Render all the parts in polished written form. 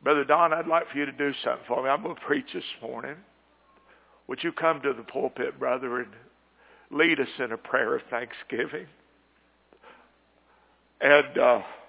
Brother Don, I'd like for you to do something for me. I'm going to preach this morning. Would you come to the pulpit, brother, and lead us in a prayer of thanksgiving? And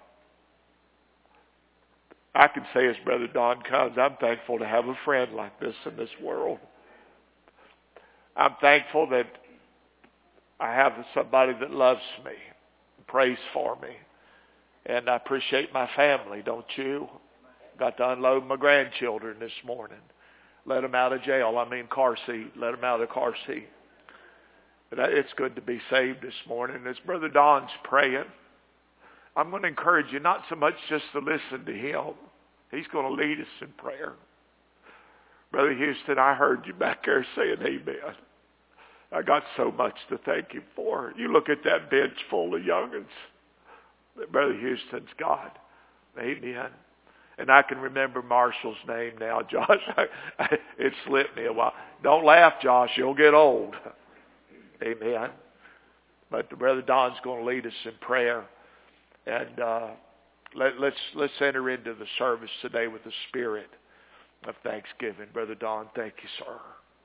I can say as Brother Don comes, I'm thankful to have a friend like this in this world. I'm thankful that I have somebody that loves me, prays for me. And I appreciate my family, don't you? Got to unload my grandchildren this morning. Let them out of jail. Car seat. Let them out of the car seat. But it's good to be saved this morning. As Brother Don's praying, I'm going to encourage you not so much just to listen to him. He's going to lead us in prayer. Brother Houston, I heard you back there saying amen. I got so much to thank him for. You look at that bench full of young'uns that Brother Houston's got. Amen. And I can remember Marshall's name now, Josh. It slipped me a while. Don't laugh, Josh. You'll get old. Amen. But the Brother Don's going to lead us in prayer. And let's enter into the service today with the spirit of thanksgiving. Brother Don, thank you, sir.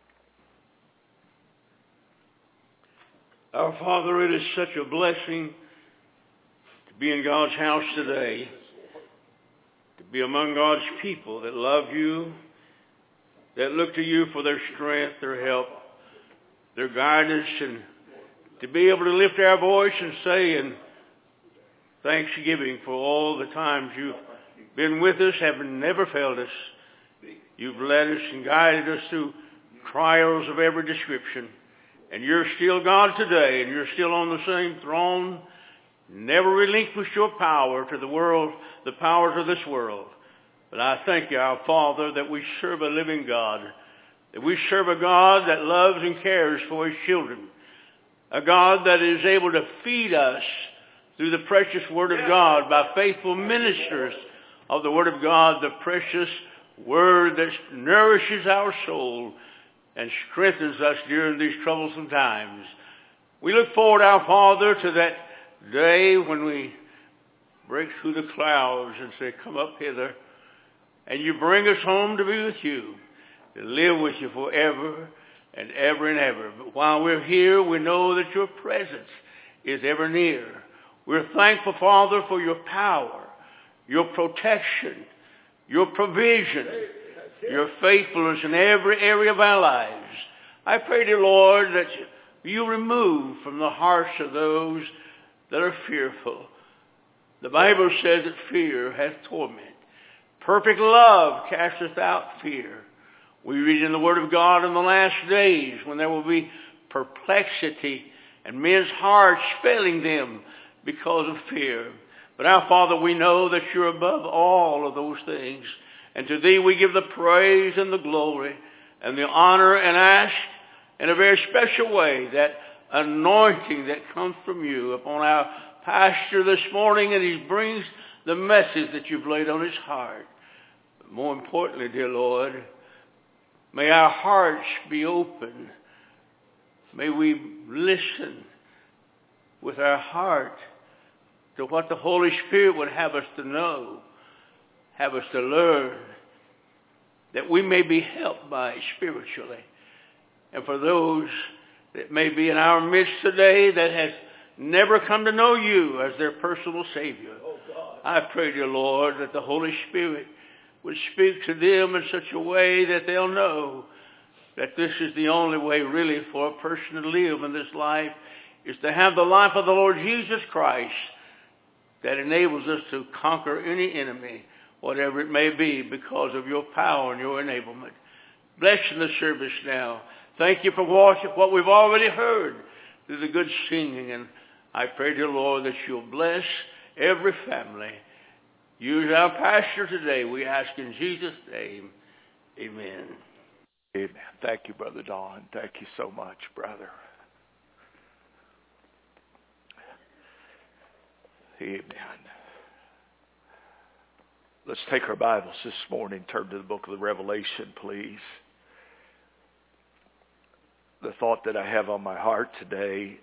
Our Father, it is such a blessing to be in God's house today, to be among God's people that love you, that look to you for their strength, their help, their guidance, and to be able to lift our voice and say in thanksgiving for all the times you've been with us, have never failed us. You've led us and guided us through trials of every description. And you're still God today, and you're still on the same throne. Never relinquished your power to the world, the powers of this world. But I thank you, our Father, that we serve a living God, that we serve a God that loves and cares for his children, a God that is able to feed us through the precious Word of God by faithful ministers of the Word of God, the precious Word that nourishes our soul and strengthens us during these troublesome times. We look forward, our Father, to that day when we break through the clouds and say, come up hither, and you bring us home to be with you, to live with you forever and ever and ever. But while we're here, we know that your presence is ever near. We're thankful, Father, for your power, your protection, your provision, your faithfulness in every area of our lives. I pray, dear Lord, that you remove from the hearts of those that are fearful. The Bible says that fear hath torment. Perfect love casteth out fear. We read in the Word of God in the last days when there will be perplexity and men's hearts failing them because of fear. But our Father, we know that you're above all of those things. And to thee we give the praise and the glory and the honor, and ask in a very special way that anointing that comes from you upon our pastor this morning, and he brings the message that you've laid on his heart. But more importantly, dear Lord, may our hearts be open. May we listen with our heart to what the Holy Spirit would have us to know, have us to learn, that we may be helped by it spiritually. And for those that may be in our midst today that has never come to know you as their personal Savior, I pray, dear Lord, that the Holy Spirit would speak to them in such a way that they'll know that this is the only way really for a person to live in this life, is to have the life of the Lord Jesus Christ that enables us to conquer any enemy, whatever it may be, because of your power and your enablement. Bless the service now. Thank you for what we've already heard through the good singing. And I pray, dear Lord, that you'll bless every family. Use our pastor today, we ask in Jesus' name. Amen. Amen. Thank you, Brother Don. Thank you so much, brother. Amen. Let's take our Bibles this morning. Turn to the book of the Revelation, please. The thought that I have on my heart today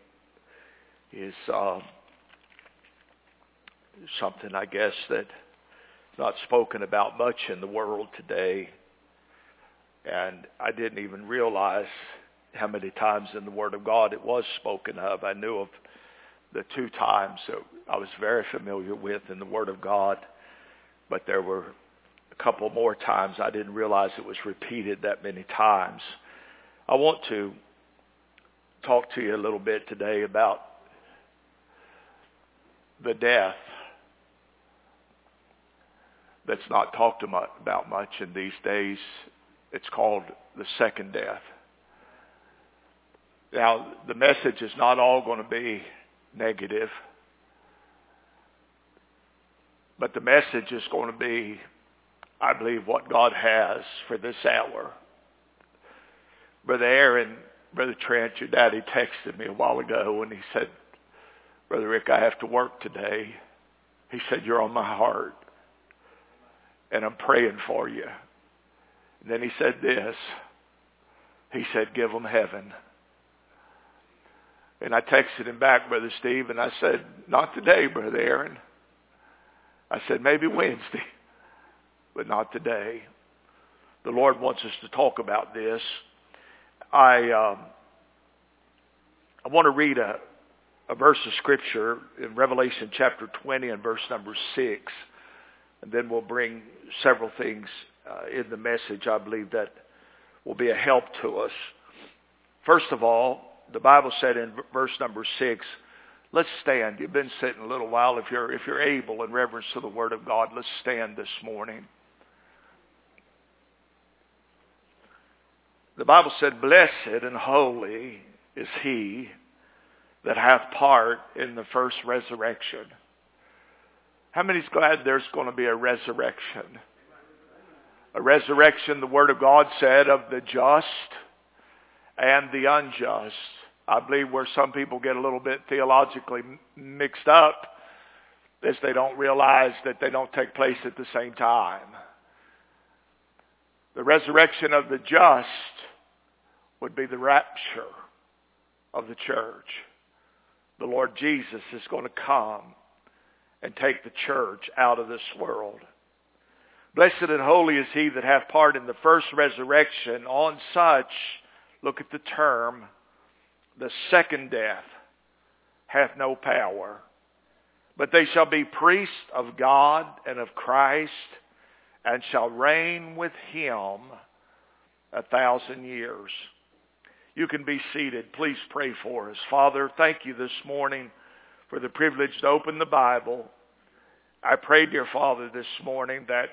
is something, I guess, that not spoken about much in the world today. And I didn't even realize how many times in the Word of God it was spoken of. I knew of the 2 times that I was very familiar with in the Word of God, but there were a couple more times I didn't realize it was repeated that many times. I want to talk to you a little bit today about the death that's not talked about much in these days. It's called the second death. Now, the message is not all going to be negative, but the message is going to be, I believe, what God has for this hour. Brother Aaron, Brother Trent, your daddy texted me a while ago and he said, Brother Rick, I have to work today. He said, you're on my heart and I'm praying for you. And then he said this. He said, give them heaven. And I texted him back, Brother Steve, and I said, not today, Brother Aaron. I said, maybe Wednesday, but not today. The Lord wants us to talk about this. I want to read a verse of Scripture in Revelation chapter 20 and verse number 6. And then we'll bring several things in the message, I believe, that will be a help to us. First of all, the Bible said in verse number 6, let's stand. You've been sitting a little while. If you're able, in reverence to the Word of God, let's stand this morning. The Bible said, blessed and holy is he that hath part in the first resurrection. How many's glad there's going to be a resurrection? A resurrection, the Word of God said, of the just and the unjust. I believe where some people get a little bit theologically mixed up is they don't realize that they don't take place at the same time. The resurrection of the just would be the rapture of the church. The Lord Jesus is going to come and take the church out of this world. Blessed and holy is he that hath part in the first resurrection. On such, look at the term, the second death hath no power. But they shall be priests of God and of Christ, and shall reign with him 1,000 years. You can be seated. Please pray for us. Father, thank you this morning for the privilege to open the Bible. I pray, dear Father, this morning that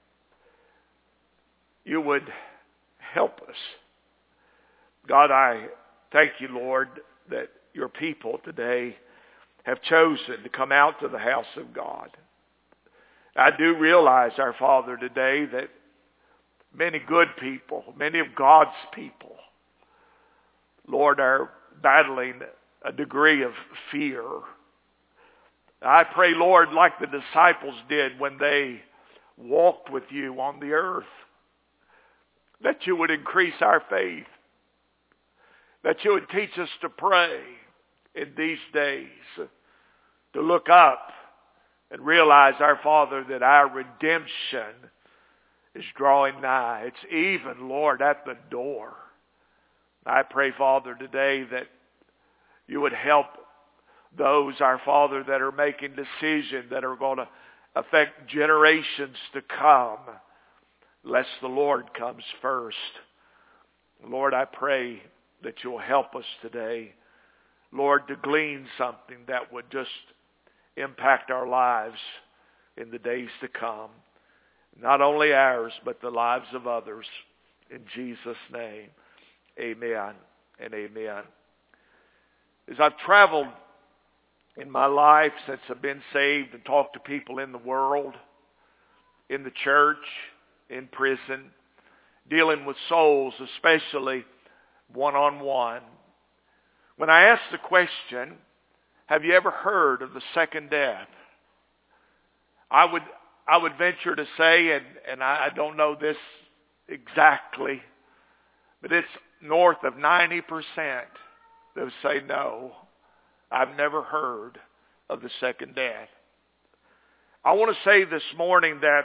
you would help us. God, I thank you, Lord, that your people today have chosen to come out to the house of God. I do realize, our Father, today that many good people, many of God's people, Lord, are battling a degree of fear. I pray, Lord, like the disciples did when they walked with you on the earth, that you would increase our faith, that you would teach us to pray in these days, to look up and realize, our Father, that our redemption is drawing nigh. It's even, Lord, at the door. I pray, Father, today that you would help those, our Father, that are making decisions that are going to affect generations to come, lest the Lord comes first. Lord, I pray that you'll help us today, Lord, to glean something that would just impact our lives in the days to come. Not only ours, but the lives of others. In Jesus' name, amen and amen. As I've traveled in my life since I've been saved and talked to people in the world, in the church, in prison, dealing with souls, especially one-on-one. When I ask the question, have you ever heard of the second death? I would venture to say, and I don't know this exactly, but it's north of 90% that would say no. I've never heard of the second death. I want to say this morning that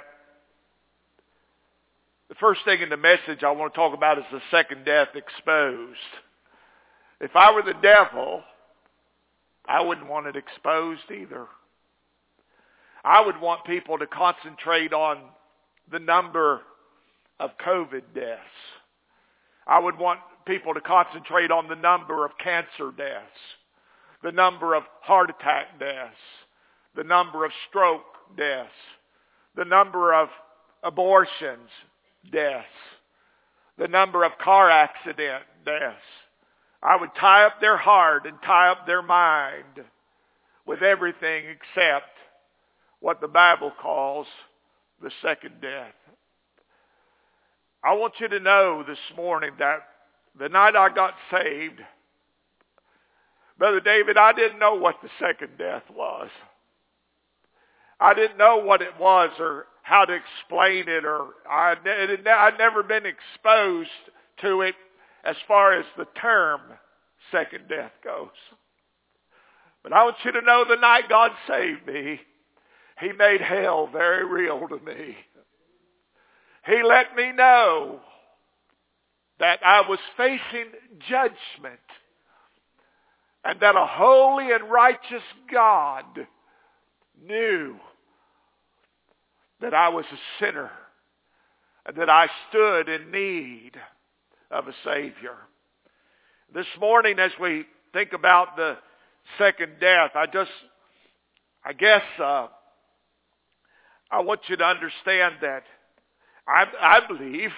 the first thing in the message I want to talk about is the second death exposed. If I were the devil, I wouldn't want it exposed either. I would want people to concentrate on the number of COVID deaths. I would want people to concentrate on the number of cancer deaths, the number of heart attack deaths, the number of stroke deaths, the number of abortions deaths, the number of car accident deaths. I would tie up their heart and tie up their mind with everything except what the Bible calls the second death. I want you to know this morning that the night I got saved, Brother David, I didn't know what the second death was. I didn't know what it was or how to explain it, or I'd never been exposed to it as far as the term second death goes. But I want you to know the night God saved me, He made hell very real to me. He let me know that I was facing judgment and that a holy and righteous God knew that I was a sinner and that I stood in need of a Savior. This morning, as we think about the second death, I guess I want you to understand that I believe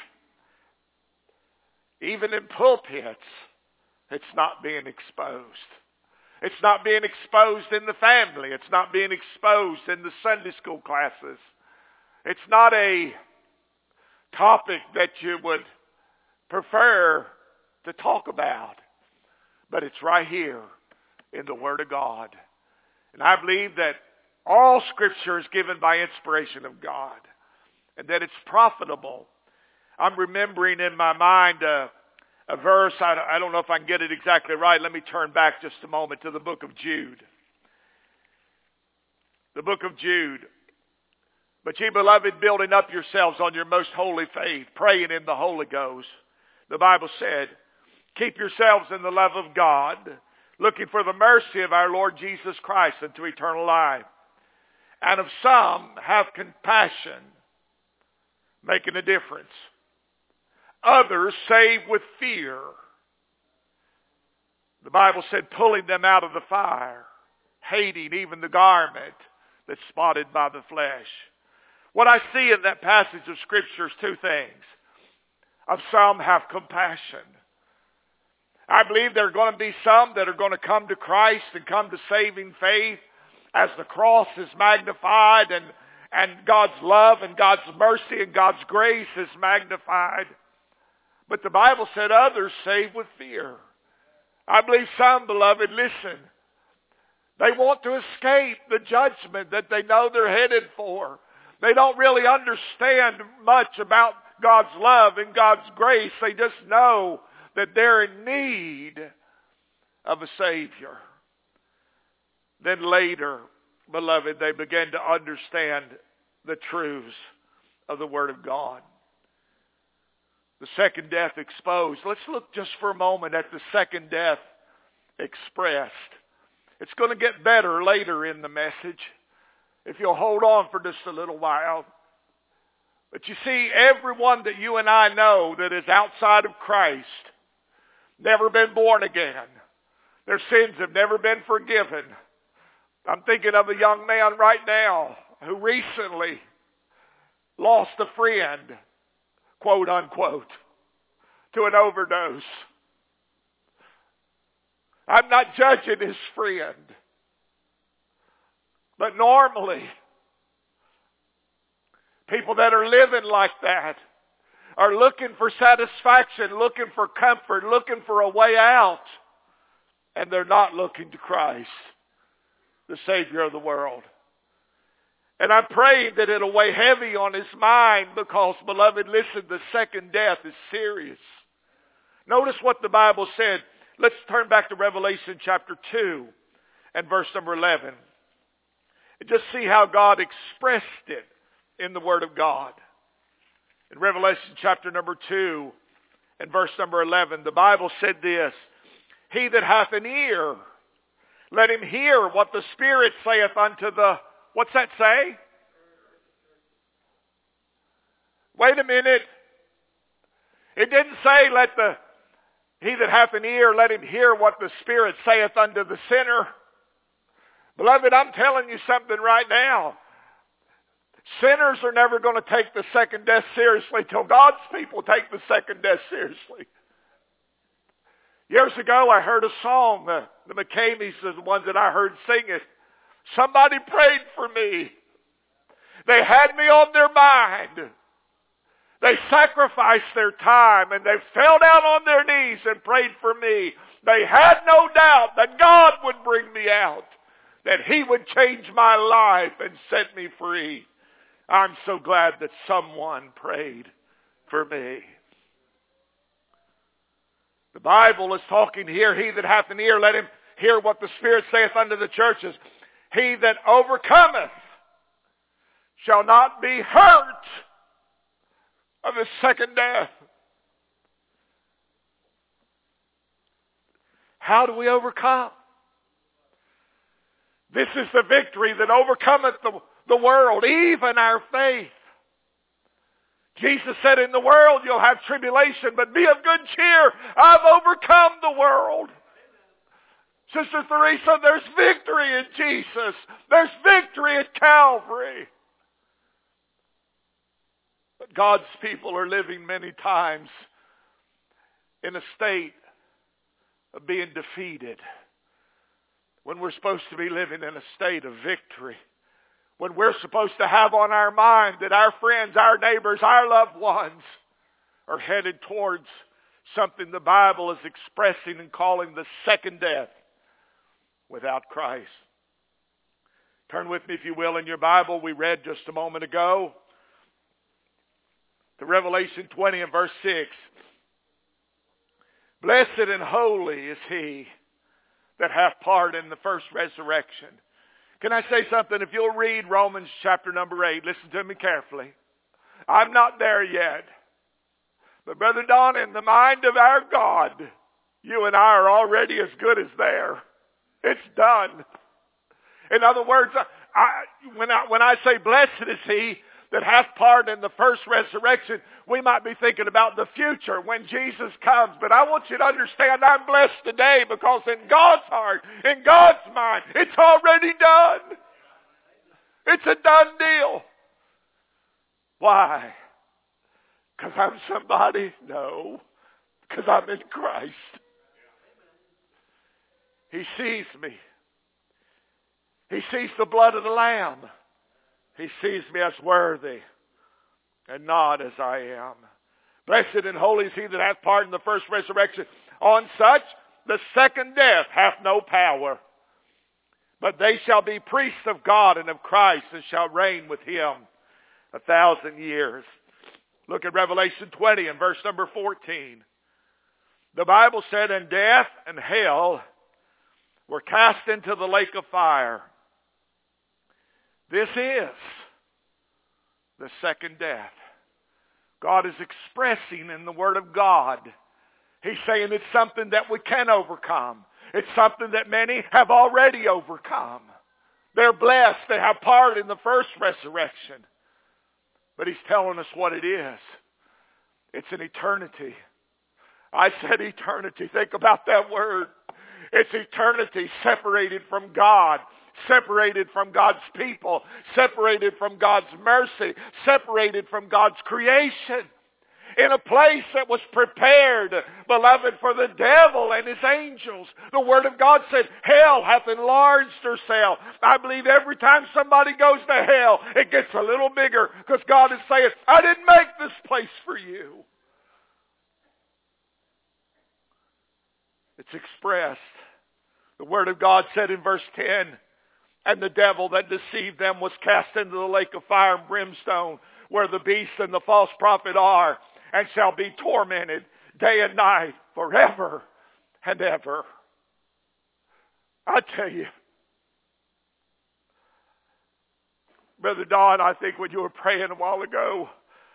even in pulpits, it's not being exposed. It's not being exposed in the family. It's not being exposed in the Sunday school classes. It's not a topic that you would prefer to talk about. But it's right here in the Word of God. And I believe that all Scripture is given by inspiration of God, and that it's profitable. I'm remembering in my mind a verse. I don't know if I can get it exactly right. Let me turn back just a moment to the book of Jude. The book of Jude. But ye beloved, building up yourselves on your most holy faith, praying in the Holy Ghost. The Bible said, keep yourselves in the love of God, looking for the mercy of our Lord Jesus Christ unto eternal life. And of some have compassion, making a difference. Others save with fear. The Bible said, pulling them out of the fire, hating even the garment that's spotted by the flesh. What I see in that passage of Scripture is two things. Of some have compassion. I believe there are going to be some that are going to come to Christ and come to saving faith as the cross is magnified and God's love and God's mercy and God's grace is magnified. But the Bible said others save with fear. I believe some, beloved, listen, they want to escape the judgment that they know they're headed for. They don't really understand much about God's love and God's grace. They just know that they're in need of a Savior. Then later, beloved, they begin to understand the truths of the Word of God. The second death exposed. Let's look just for a moment at the second death expressed. It's going to get better later in the message, if you'll hold on for just a little while. But you see, everyone that you and I know that is outside of Christ, never been born again, their sins have never been forgiven. I'm thinking of a young man right now who recently lost a friend, quote unquote, to an overdose. I'm not judging his friend, but normally people that are living like that are looking for satisfaction, looking for comfort, looking for a way out, and they're not looking to Christ, the Savior of the world. And I'm praying that it'll weigh heavy on his mind because, beloved, listen, the second death is serious. Notice what the Bible said. Let's turn back to Revelation chapter 2 and verse number 11. And just see how God expressed it in the Word of God. In Revelation chapter number 2 and verse number 11, the Bible said this, "He that hath an ear, let him hear what the Spirit saith unto the," what's that say? Wait a minute. It didn't say he that hath an ear, let him hear what the Spirit saith unto the sinner. Beloved, I'm telling you something right now. Sinners are never going to take the second death seriously till God's people take the second death seriously. Years ago, I heard a song. The McCameys are the ones that I heard sing it. Somebody prayed for me. They had me on their mind. They sacrificed their time and they fell down on their knees and prayed for me. They had no doubt that God would bring me out, that He would change my life and set me free. I'm so glad that someone prayed for me. The Bible is talking here, "He that hath an ear, let him hear what the Spirit saith unto the churches. He that overcometh shall not be hurt of the second death." How do we overcome? This is the victory that overcometh the world, even our faith. Jesus said, "In the world you'll have tribulation, but be of good cheer. I've overcome the world." Sister Theresa, there's victory in Jesus. There's victory at Calvary. But God's people are living many times in a state of being defeated, when we're supposed to be living in a state of victory. When we're supposed to have on our mind that our friends, our neighbors, our loved ones are headed towards something the Bible is expressing and calling the second death without Christ. Turn with me, if you will, in your Bible. We read just a moment ago to Revelation 20 and verse 6. "Blessed and holy is he that hath part in the first resurrection." Can I say something? If you'll read Romans chapter number 8, listen to me carefully. I'm not there yet. But Brother Don, in the mind of our God, you and I are already as good as there. It's done. In other words, when I say blessed is he that hath part in the first resurrection, we might be thinking about the future when Jesus comes. But I want you to understand I'm blessed today because in God's heart, in God's mind, it's already done. It's a done deal. Why? Because I'm somebody? No. Because I'm in Christ. He sees me. He sees the blood of the Lamb. He sees me as worthy and not as I am. Blessed and holy is he that hath part in the first resurrection. On such the second death hath no power. But they shall be priests of God and of Christ and shall reign with him 1,000 years. Look at Revelation 20 and verse number 14. The Bible said, "And death and hell were cast into the lake of fire." This is the second death. God is expressing in the Word of God. He's saying it's something that we can overcome. It's something that many have already overcome. They're blessed. They have part in the first resurrection. But He's telling us what it is. It's an eternity. I said eternity. Think about that word. It's eternity separated from God. Separated from God's people, separated from God's mercy, separated from God's creation, in a place that was prepared, beloved, for the devil and his angels. The Word of God said, hell hath enlarged herself. I believe every time somebody goes to hell, it gets a little bigger, because God is saying, I didn't make this place for you. It's expressed. The Word of God said in verse 10, "And the devil that deceived them was cast into the lake of fire and brimstone, where the beast and the false prophet are, and shall be tormented day and night forever and ever." I tell you, Brother Don, I think when you were praying a while ago,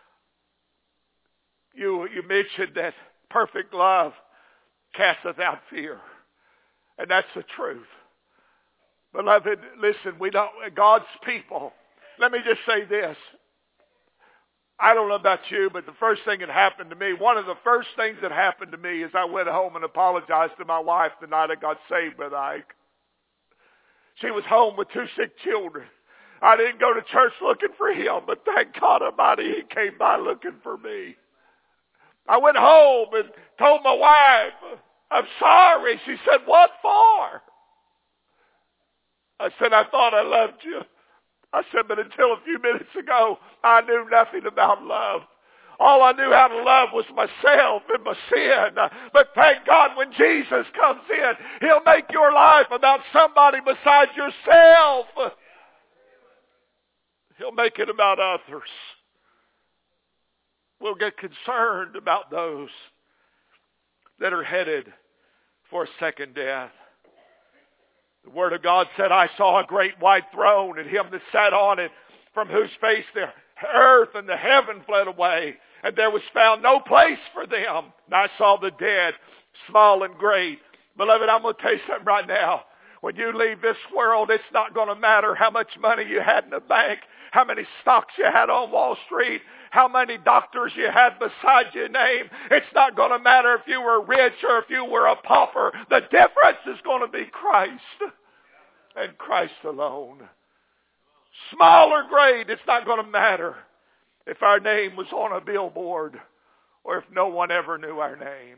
you mentioned that perfect love casteth out fear. And that's the truth. Beloved, listen, God's people, let me just say this. I don't know about you, but the first thing that happened to me, one of the first things that happened to me is I went home and apologized to my wife the night I got saved, Brother Ike. She was home with 2 sick children. I didn't go to church looking for him, but thank God Almighty, he came by looking for me. I went home and told my wife, I'm sorry. She said, what for? I said, I thought I loved you. I said, but until a few minutes ago, I knew nothing about love. All I knew how to love was myself and my sin. But thank God when Jesus comes in, he'll make your life about somebody besides yourself. He'll make it about others. We'll get concerned about those that are headed for a second death. The Word of God said, I saw a great white throne and him that sat on it, from whose face the earth and the heaven fled away, and there was found no place for them. And I saw the dead, small and great. Beloved, I'm going to tell you something right now. When you leave this world, it's not going to matter how much money you had in the bank, how many stocks you had on Wall Street, how many doctors you had beside your name. It's not going to matter if you were rich or if you were a pauper. The difference is going to be Christ and Christ alone. Small or great, it's not going to matter if our name was on a billboard or if no one ever knew our name.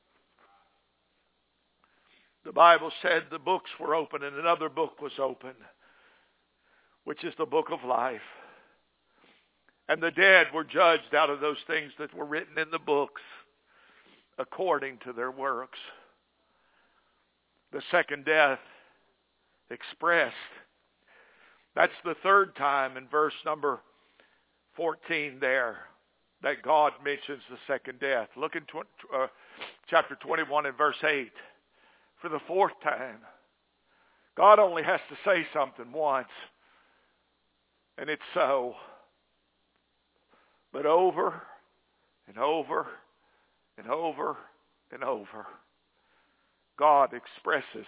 The Bible said the books were open and another book was open, which is the book of life. And the dead were judged out of those things that were written in the books according to their works. The second death expressed. That's the third time in verse number 14 there that God mentions the second death. Look in chapter 21 and verse 8. For the fourth time. God only has to say something once. And it's so. But over and over and over and over, God expresses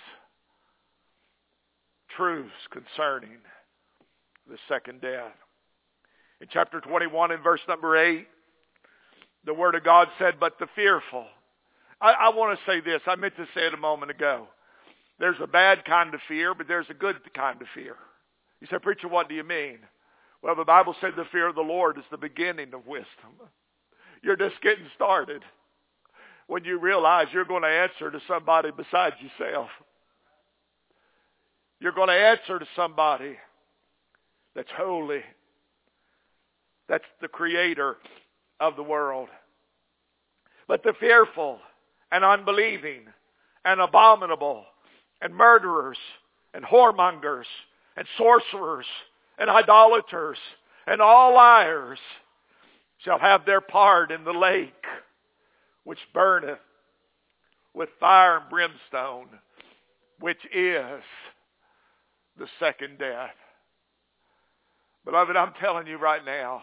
truths concerning the second death. In chapter 21 and verse number 8, the Word of God said, but the fearful. I want to say this. I meant to say it a moment ago. There's a bad kind of fear, but there's a good kind of fear. You say, preacher, what do you mean? Well, the Bible said the fear of the Lord is the beginning of wisdom. You're just getting started when you realize you're going to answer to somebody besides yourself. You're going to answer to somebody that's holy. That's the creator of the world. But the fearful and unbelieving and abominable and murderers and whoremongers and sorcerers and idolaters and all liars shall have their part in the lake which burneth with fire and brimstone, which is the second death. Beloved, I'm telling you right now,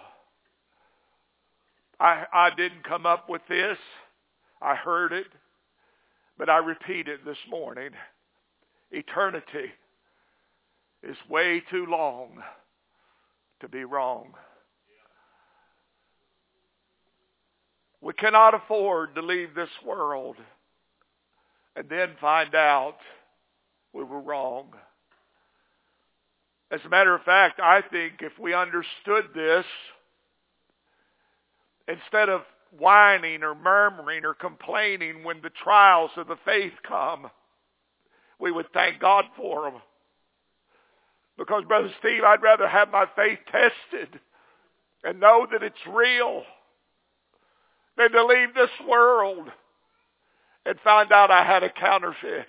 I didn't come up with this. I heard it, but I repeat it this morning. Eternity is way too long to be wrong. We cannot afford to leave this world and then find out we were wrong. As a matter of fact, I think if we understood this, instead of whining or murmuring or complaining when the trials of the faith come, we would thank God for them. Because, Brother Steve, I'd rather have my faith tested and know that it's real than to leave this world and find out I had a counterfeit.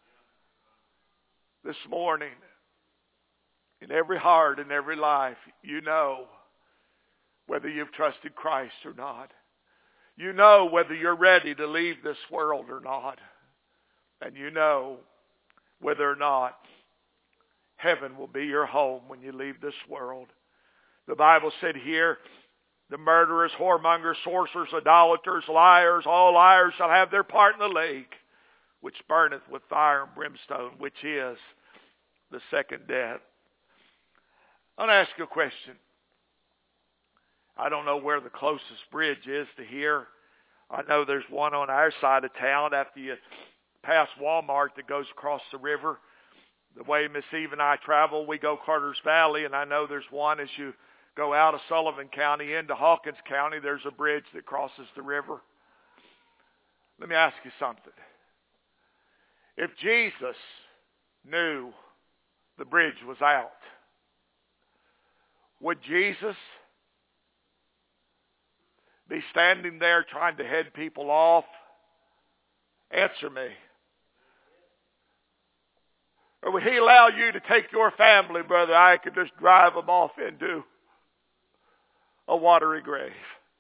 This morning, in every heart and every life, you know whether you've trusted Christ or not. You know whether you're ready to leave this world or not. And you know whether or not heaven will be your home when you leave this world. The Bible said here, the murderers, whoremongers, sorcerers, idolaters, liars, all liars shall have their part in the lake, which burneth with fire and brimstone, which is the second death. I want to ask you a question. I don't know where the closest bridge is to here. I know there's one on our side of town after you pass Walmart that goes across the river. The way Miss Eve and I travel, we go Carter's Valley, and I know there's one as you go out of Sullivan County into Hawkins County. There's a bridge that crosses the river. Let me ask you something. If Jesus knew the bridge was out, would Jesus be standing there trying to head people off? Answer me. Or would he allow you to take your family, Brother Ike, and just drive them off into a watery grave?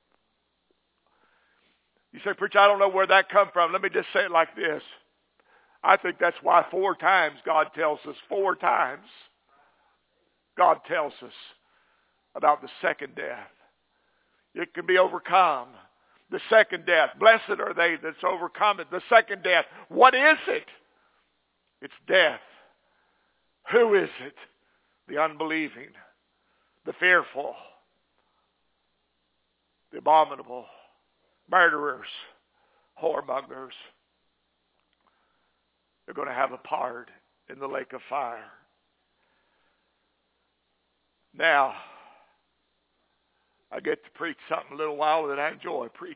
You say, Preacher, I don't know where that come from. Let me just say it like this. I think that's why 4 times God tells us, 4 times God tells us about the second death. It can be overcome. The second death. Blessed are they that's overcome it. The second death. What is it? It's death. Who is it? The unbelieving, the fearful, the abominable, murderers, whoremongers. They're going to have a part in the lake of fire. Now, I get to preach something a little while that I enjoy preaching.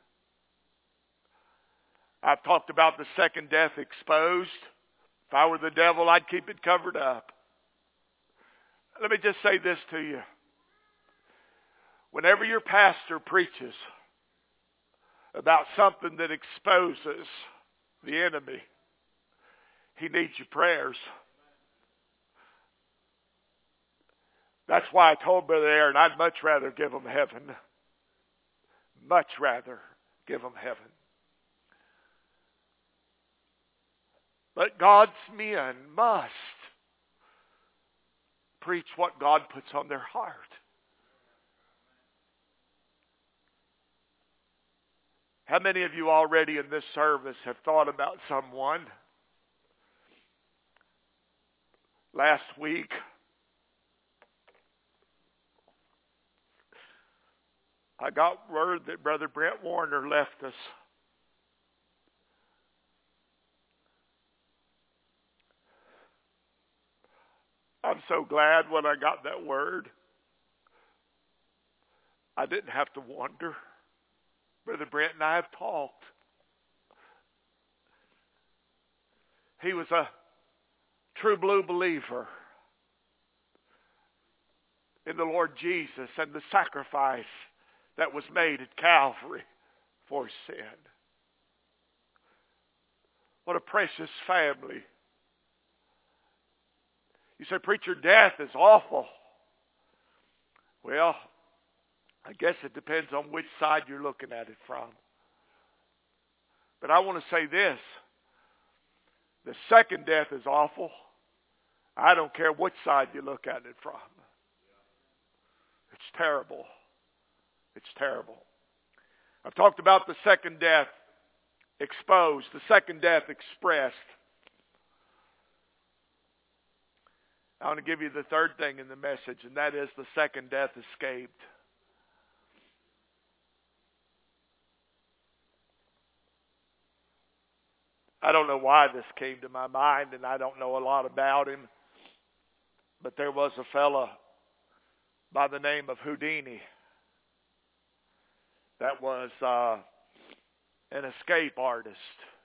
I've talked about the second death exposed. If I were the devil, I'd keep it covered up. Let me just say this to you. Whenever your pastor preaches about something that exposes the enemy, he needs your prayers. That's why I told Brother Aaron I'd much rather give them heaven. Much rather give them heaven. But God's men must preach what God puts on their heart. How many of you already in this service have thought about someone? Last week, I got word that Brother Brent Warner left us. I'm so glad when I got that word. I didn't have to wonder. Brother Brent and I have talked. He was a true blue believer in the Lord Jesus and the sacrifice that was made at Calvary for sin. What a precious family. You say, Preacher, death is awful. Well, I guess it depends on which side you're looking at it from. But I want to say this. The second death is awful. I don't care which side you look at it from. It's terrible. It's terrible. I've talked about the second death exposed, the second death expressed. I want to give you the third thing in the message, and that is the second death escaped. I don't know why this came to my mind, and I don't know a lot about him, but there was a fella by the name of Houdini that was an escape artist.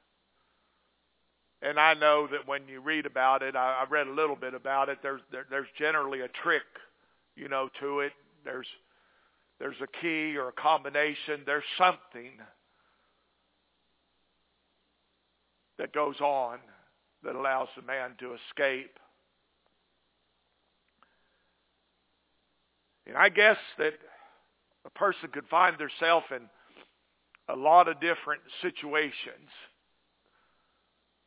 And I know that when you read about it, I read a little bit about it, there's generally a trick, to it. There's a key or a combination. There's something that goes on that allows the man to escape. And I guess that a person could find themselves in a lot of different situations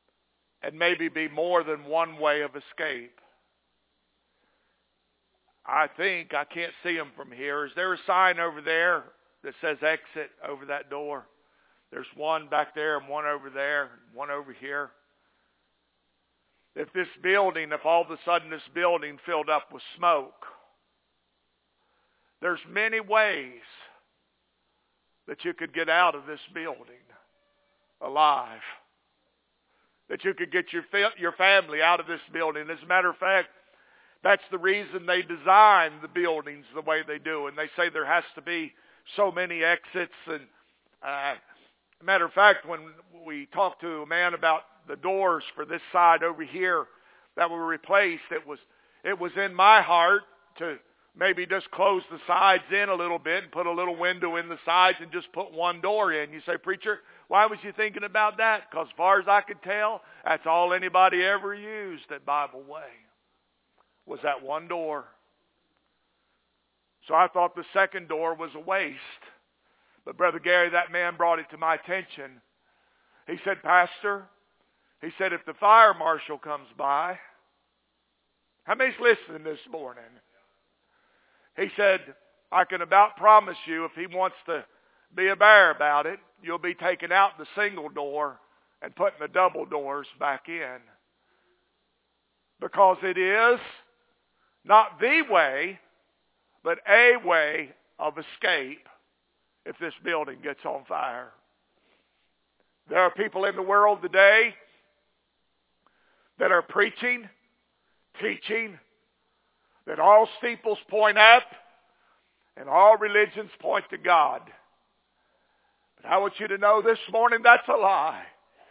and maybe be more than one way of escape. I think, I can't see them from here. Is there a sign over there that says exit over that door? There's one back there and one over there, one over here. If all of a sudden this building filled up with smoke, there's many ways that you could get out of this building alive. That you could get your family out of this building. As a matter of fact, that's the reason they design the buildings the way they do. And they say there has to be so many exits. And matter of fact, when we talked to a man about the doors for this side over here that were replaced, it was in my heart to maybe just close the sides in a little bit and put a little window in the sides and just put one door in. You say, preacher, why was you thinking about that? Because as far as I could tell, that's all anybody ever used at Bible Way, was that one door. So I thought the second door was a waste. But Brother Gary, that man brought it to my attention. He said, Pastor, he said, if the fire marshal comes by, how many's listening this morning? He said, I can about promise you if he wants to be a bear about it, you'll be taking out the single door and putting the double doors back in. Because it is not the way, but a way of escape if this building gets on fire. There are people in the world today that are preaching, teaching, that all steeples point up and all religions point to God. But I want you to know this morning that's a lie.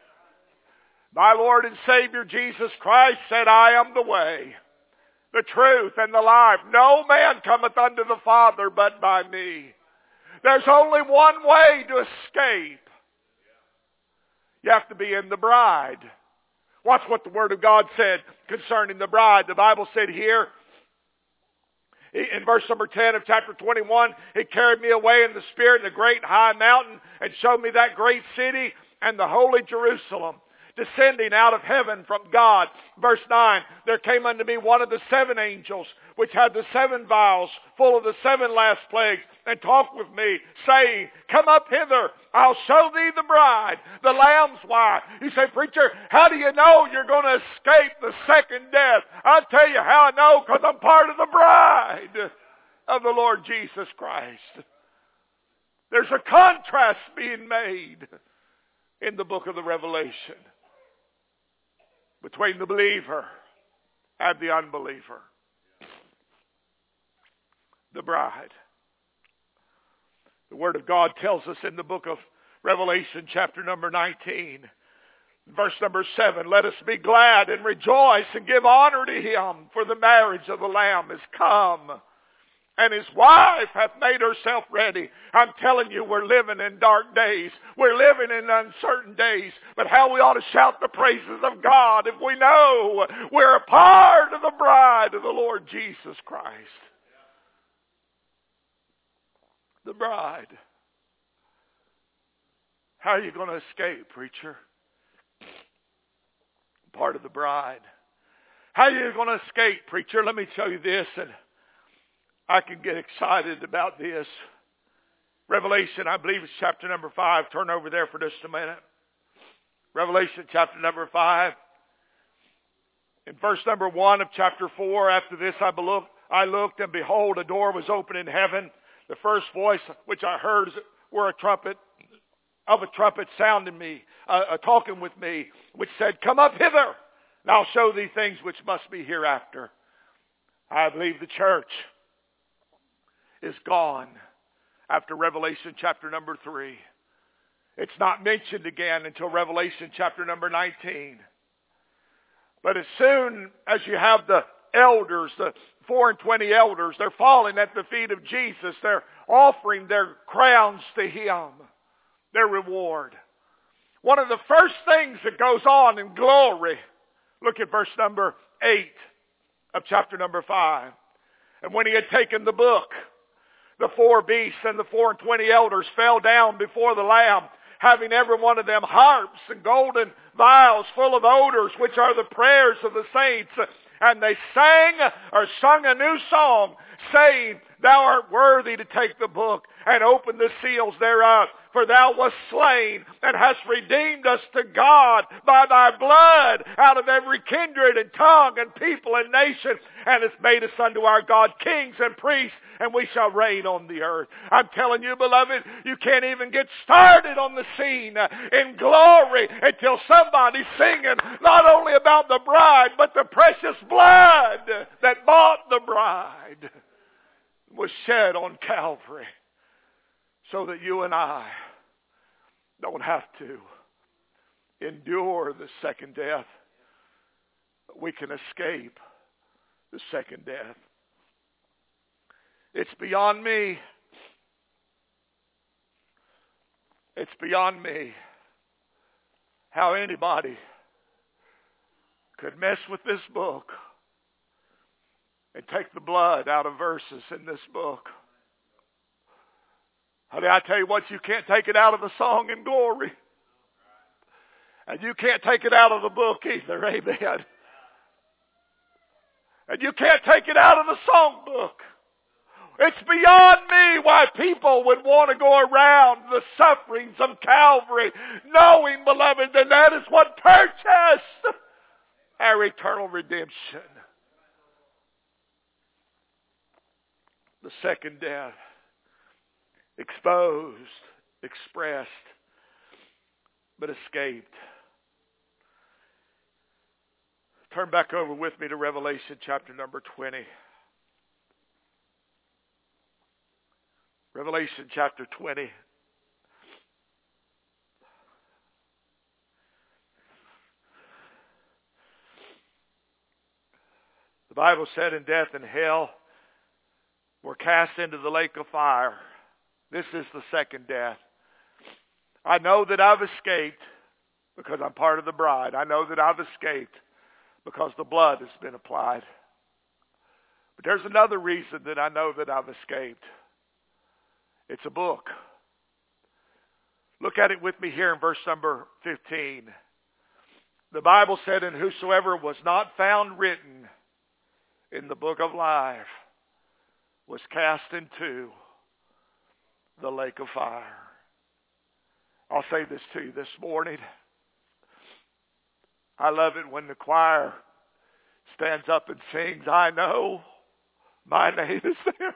My Lord and Savior Jesus Christ said, I am the way, the truth, and the life. No man cometh unto the Father but by me. There's only one way to escape. You have to be in the bride. Watch what the Word of God said concerning the bride. The Bible said here, in verse number 10 of chapter 21, He carried me away in the Spirit in a great high mountain and showed me that great city and the holy Jerusalem, descending out of heaven from God. Verse 9, there came unto me one of the seven angels, which had the seven vials full of the seven last plagues, and talked with me, saying, come up hither, I'll show thee the bride, the Lamb's wife. You say, preacher, how do you know you're going to escape the second death? I'll tell you how I know, because I'm part of the bride of the Lord Jesus Christ. There's a contrast being made in the book of the Revelation between the believer and the unbeliever. The bride. The Word of God tells us in the book of Revelation, chapter number 19, verse number 7, let us be glad and rejoice and give honor to Him, for the marriage of the Lamb is come, and His wife hath made herself ready. I'm telling you, we're living in dark days. We're living in uncertain days. But how we ought to shout the praises of God if we know we're a part of the bride of the Lord Jesus Christ. The bride. How are you going to escape, preacher? Part of the bride. How are you going to escape, preacher? Let me tell you this, and I can get excited about this. Revelation, I believe it's chapter number 5. Turn over there for just a minute. Revelation chapter number 5. In verse number 1 of chapter 4, after this I looked, and behold, a door was open in heaven. The first voice which I heard were a trumpet sounding me, talking with me, which said, come up hither, and I'll show thee things which must be hereafter. I believe the church is gone after Revelation chapter number 3. It's not mentioned again until Revelation chapter number 19. But as soon as you have the elders, the 24 elders, they're falling at the feet of Jesus. They're offering their crowns to Him, their reward. One of the first things that goes on in glory, look at verse number 8 of chapter number 5. And when He had taken the book, the 4 beasts and the 24 elders fell down before the Lamb, having every one of them harps and golden vials full of odors, which are the prayers of the saints. And they sung a new song, saying, Thou art worthy to take the book and open the seals thereof. For thou wast slain and hast redeemed us to God by thy blood out of every kindred and tongue and people and nation, and hast made us unto our God kings and priests, and we shall reign on the earth. I'm telling you, beloved, you can't even get started on the scene in glory until somebody's singing not only about the bride, but the precious blood that bought the bride was shed on Calvary, so that you and I don't have to endure the second death. We can escape the second death. It's beyond me. It's beyond me how anybody could mess with this book and take the blood out of verses in this book. Honey, I tell you what, you can't take it out of the song in glory. And you can't take it out of the book either, amen. And you can't take it out of the songbook. It's beyond me why people would want to go around the sufferings of Calvary, knowing, beloved, that that is what purchased our eternal redemption. The second death. Exposed, expressed, but escaped. Turn back over with me to Revelation chapter number 20. Revelation chapter 20. The Bible said, in death and hell were cast into the lake of fire. This is the second death. I know that I've escaped because I'm part of the bride. I know that I've escaped because the blood has been applied. But there's another reason that I know that I've escaped. It's a book. Look at it with me here in verse number 15. The Bible said, and whosoever was not found written in the book of life was cast into the lake of fire. I'll say this to you this morning. I love it when the choir stands up and sings, I know my name is there.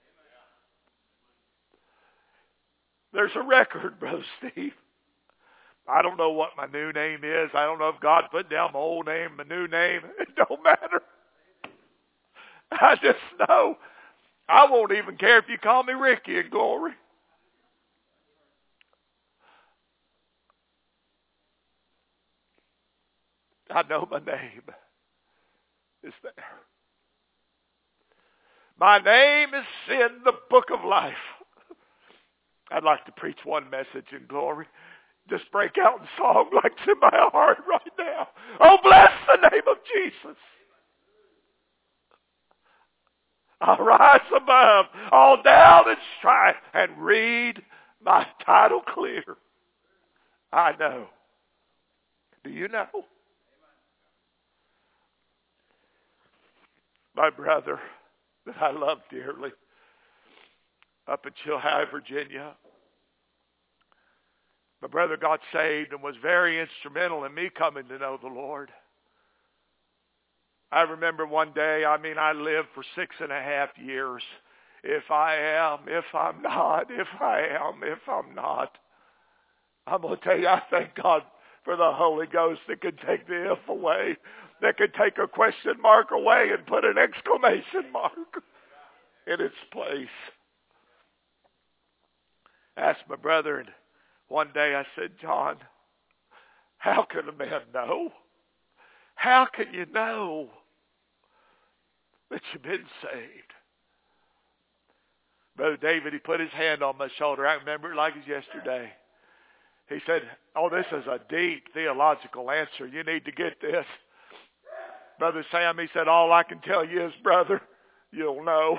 There's a record, Brother Steve. I don't know what my new name is. I don't know if God put down my old name, my new name. It don't matter. I just know I won't even care if you call me Ricky in glory. I know my name is there. My name is in the book of life. I'd like to preach one message in glory. Just break out in song like it's in my heart right now. Oh, bless the name of Jesus. I'll rise above all doubt and strife and read my title clear. I know. Do you know? My brother that I love dearly up in Chilhowee, Virginia. My brother got saved and was very instrumental in me coming to know the Lord. I remember one day, I lived for 6.5 years. If I am, if I'm not, if I am, if I'm not. I'm going to tell you, I thank God for the Holy Ghost that could take the if away, that could take a question mark away and put an exclamation mark in its place. I asked my brother, and one day I said, John, how can a man know? How can you know that you've been saved? Brother David, he put his hand on my shoulder. I remember it like it was yesterday. He said, oh, this is a deep theological answer. You need to get this. Brother Sam, he said, all I can tell you is, brother, you'll know.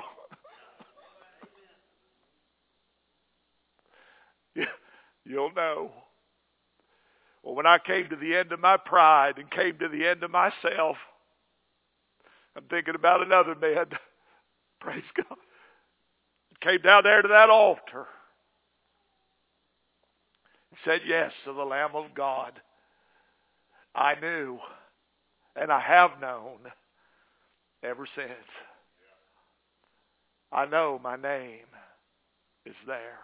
You'll know. Well, when I came to the end of my pride and came to the end of myself, I'm thinking about another man Praise God. Came down there to that altar. Said yes to the Lamb of God. I knew, and I have known ever since. I know my name is there.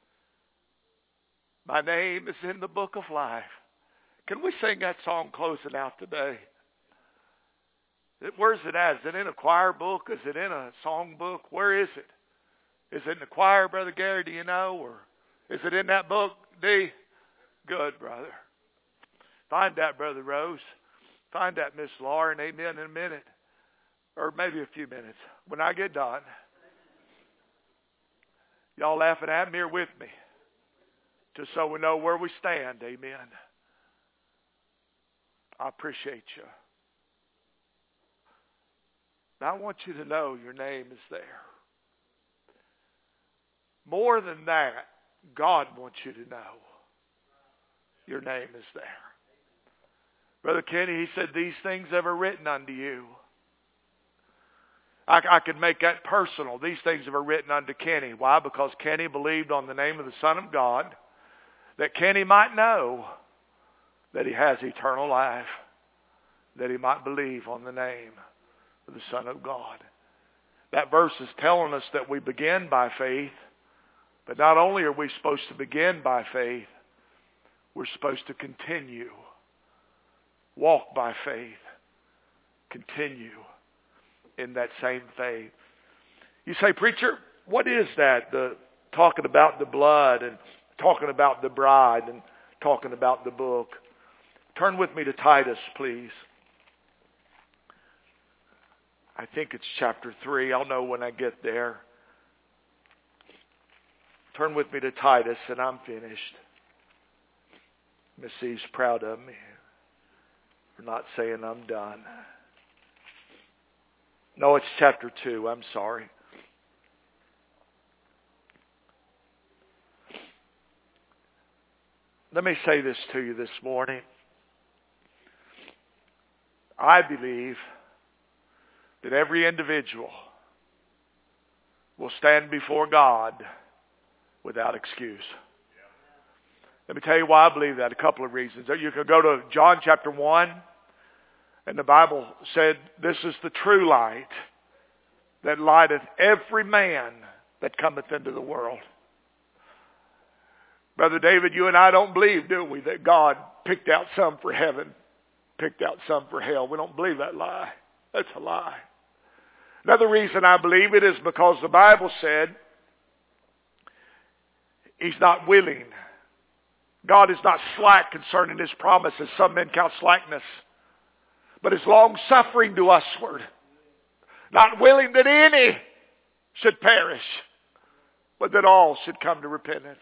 My name is in the book of life. Can we sing that song closing out today? Where's it at? Is it in a choir book? Is it in a song book? Where is it? Is it in the choir, Brother Gary? Do you know? Or is it in that book, D? Good, brother. Find that, Brother Rose. Find that, Miss Lauren. Amen in a minute. Or maybe a few minutes. When I get done. Y'all laughing at me or with me? Just so we know where we stand. Amen. I appreciate you. Now I want you to know your name is there. More than that, God wants you to know your name is there. Brother Kenny, he said, these things ever written unto you. I could make that personal. These things are written unto Kenny. Why? Because Kenny believed on the name of the Son of God, that Kenny might know that he has eternal life, that he might believe on the name of the Son of God. That verse is telling us that we begin by faith, but not only are we supposed to begin by faith, we're supposed to continue. Walk by faith. Continue in that same faith. You say, preacher, what is that? Talking about the blood and talking about the bride and talking about the book. Turn with me to Titus, please. I think it's chapter 3. I'll know when I get there. Turn with me to Titus, and I'm finished. Miss Eve's proud of me for not saying I'm done. No, it's chapter 2. I'm sorry. Let me say this to you this morning. I believe that every individual will stand before God without excuse. Let me tell you why I believe that. A couple of reasons. You can go to John chapter 1, and the Bible said, this is the true light that lighteth every man that cometh into the world. Brother David, you and I don't believe, do we, that God picked out some for heaven, picked out some for hell. We don't believe that lie. That's a lie. Another reason I believe it is because the Bible said He's not willing. God is not slack concerning His promise, as some men count slackness, but is long-suffering to usward, not willing that any should perish, but that all should come to repentance.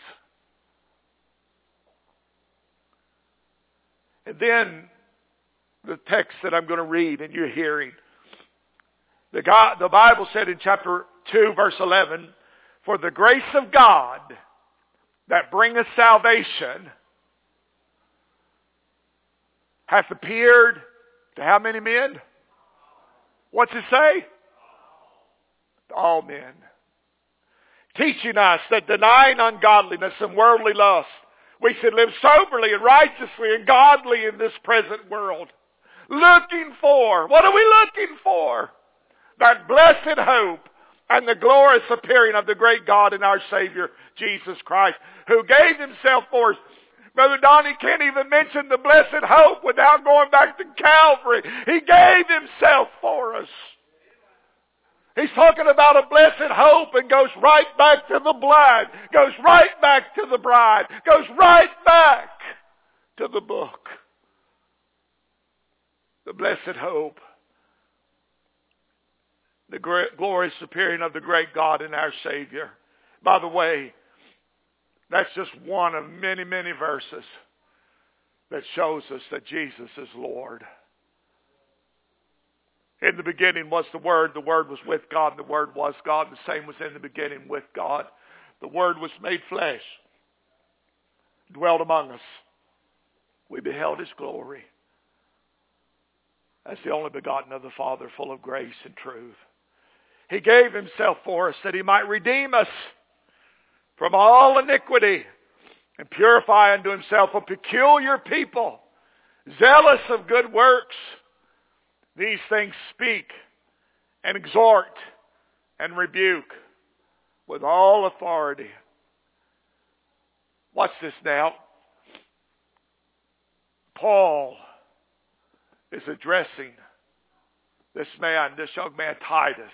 And then the text that I'm going to read and you're hearing, the Bible said in chapter 2, verse 11, for the grace of God that bringeth salvation hath appeared to how many men? What's it say? To all men. Teaching us that denying ungodliness and worldly lust, we should live soberly and righteously and godly in this present world. Looking for, what are we looking for? That blessed hope and the glorious appearing of the great God and our Savior, Jesus Christ, who gave Himself for us. Brother Donnie can't even mention the blessed hope without going back to Calvary. He gave Himself for us. He's talking about a blessed hope and goes right back to the blood, goes right back to the bride, goes right back to the book. The blessed hope. The great, glorious appearing of the great God and our Savior. By the way, that's just one of many, many verses that shows us that Jesus is Lord. In the beginning was the Word was with God, and the Word was God. The same was in the beginning with God. The Word was made flesh, dwelt among us. We beheld His glory as the only begotten of the Father, full of grace and truth. He gave himself for us that he might redeem us from all iniquity and purify unto himself a peculiar people, zealous of good works. These things speak and exhort and rebuke with all authority. Watch this now. Paul is addressing this young man Titus.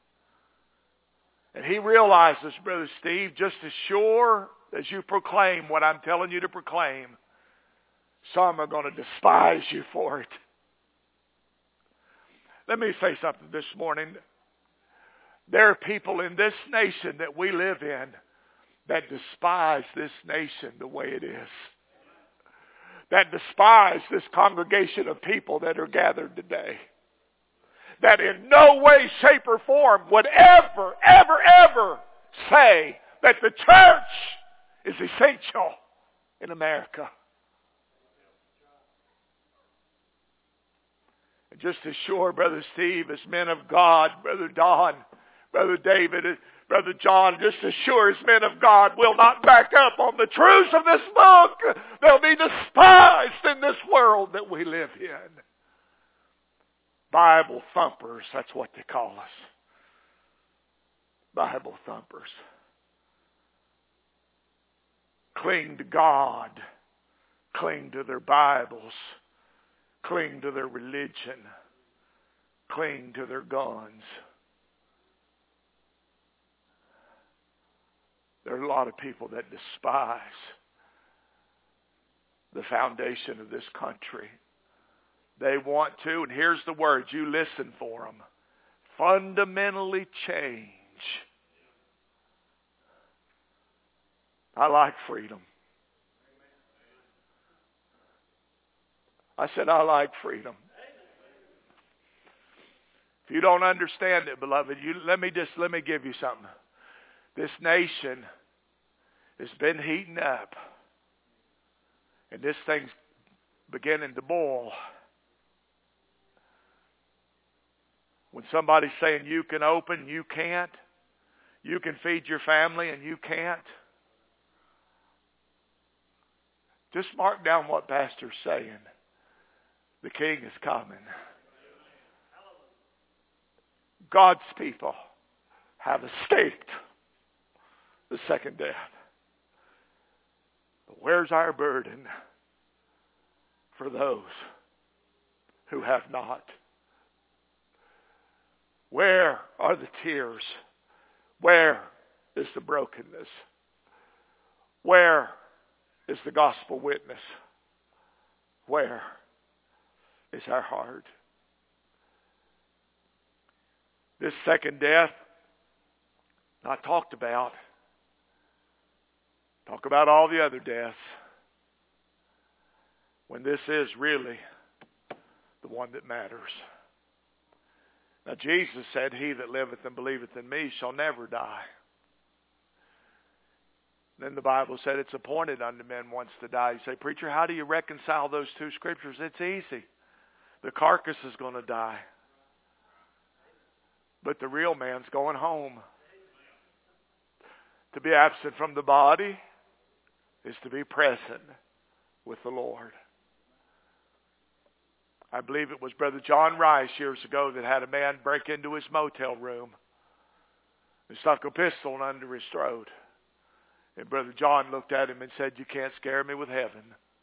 And he realizes, Brother Steve, just as sure as you proclaim what I'm telling you to proclaim, some are going to despise you for it. Let me say something this morning. There are people in this nation that we live in that despise this nation the way it is. That despise this congregation of people that are gathered today. That in no way, shape, or form would ever say that the church is essential in America. And just as sure, Brother Steve, as men of God, Brother Don, Brother David, Brother John, just as sure as men of God will not back up on the truths of this book, they'll be despised in this world that we live in. Bible thumpers, that's what they call us. Bible thumpers. Cling to God. Cling to their Bibles. Cling to their religion. Cling to their guns. There are a lot of people that despise the foundation of this country. They want to, and here's the words, you listen for them, fundamentally change. I like freedom. I said, I like freedom. If you don't understand it, beloved, let me give you something. This nation has been heating up, and this thing's beginning to boil. When somebody's saying you can open, you can't. You can feed your family and you can't. Just mark down what Pastor's saying. The King is coming. God's people have escaped the second death. But where's our burden for those who have not? Where are the tears? Where is the brokenness? Where is the gospel witness? Where is our heart? This second death, not talked about. Talk about all the other deaths. When this is really the one that matters. Now Jesus said, he that liveth and believeth in me shall never die. Then the Bible said it's appointed unto men once to die. You say, preacher, how do you reconcile those two scriptures? It's easy. The carcass is going to die. But the real man's going home. To be absent from the body is to be present with the Lord. I believe it was Brother John Rice years ago that had a man break into his motel room and stuck a pistol under his throat. And Brother John looked at him and said, you can't scare me with heaven.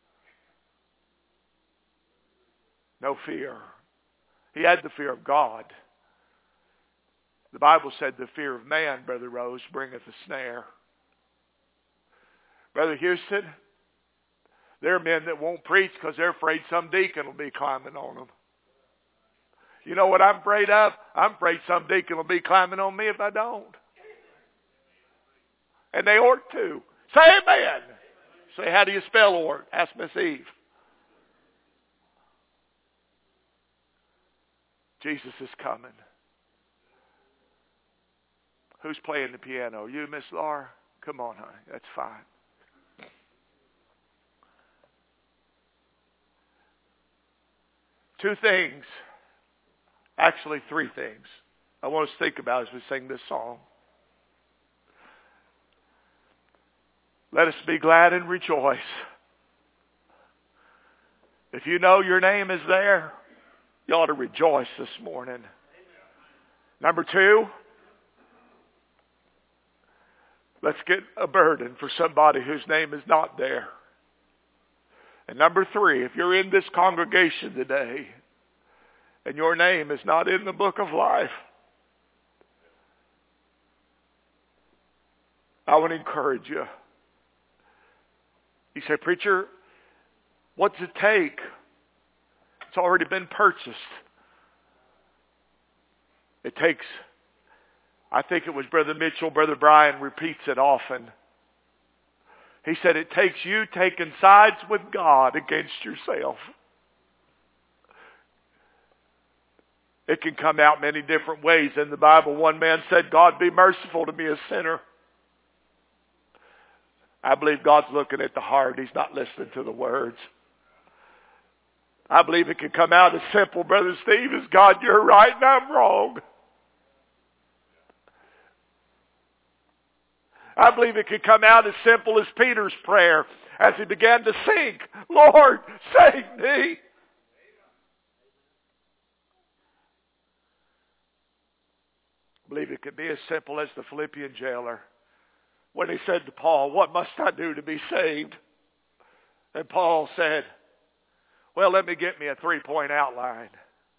No fear. He had the fear of God. The Bible said the fear of man, Brother Rose, bringeth a snare. Brother Houston, there are men that won't preach because they're afraid some deacon will be climbing on them. You know what I'm afraid of? I'm afraid some deacon will be climbing on me if I don't. And they ought to. Say amen. Say, how do you spell ought? Ask Miss Eve. Jesus is coming. Who's playing the piano? You, Miss Laura? Come on, honey. That's fine. Two things. Actually, three things I want us to think about as we sing this song. Let us be glad and rejoice. If you know your name is there, you ought to rejoice this morning. Number 2, let's get a burden for somebody whose name is not there. And number 3, if you're in this congregation today and your name is not in the book of life, I want to encourage you. You say, preacher, what's it take? It's already been purchased. It takes, I think it was Brother Mitchell, Brother Brian repeats it often. He said it takes you taking sides with God against yourself. It can come out many different ways in the Bible. One man said, God, be merciful to me, a sinner. I believe God's looking at the heart. He's not listening to the words. I believe it can come out as simple, Brother Steve, as God, you're right and I'm wrong. I believe it can come out as simple as Peter's prayer as he began to sink. Lord, save me. I believe it could be as simple as the Philippian jailer when he said to Paul, what must I do to be saved? And Paul said, well, let me get me a 3-point outline.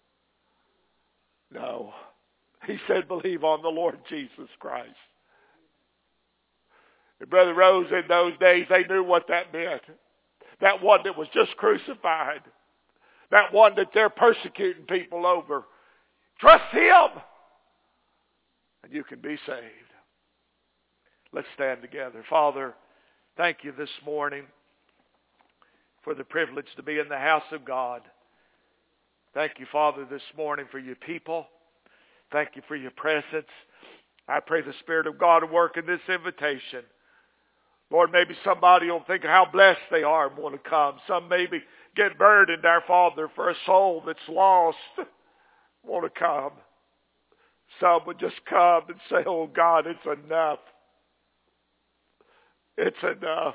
No. He said, believe on the Lord Jesus Christ. And Brother Rose, in those days, they knew what that meant. That one that was just crucified. That one that they're persecuting people over. Trust Him, and you can be saved. Let's stand together. Father, thank you this morning for the privilege to be in the house of God. Thank you, Father, this morning for your people. Thank you for your presence. I pray the Spirit of God will work in this invitation. Lord, maybe somebody will think of how blessed they are and want to come. Some maybe get burdened, our Father, for a soul that's lost, want to come. Some would just come and say, oh God, it's enough. It's enough.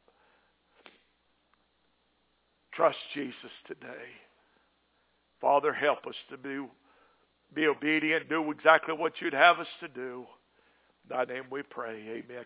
Trust Jesus today. Father, help us to be obedient, do exactly what you'd have us to do. In thy name we pray. Amen.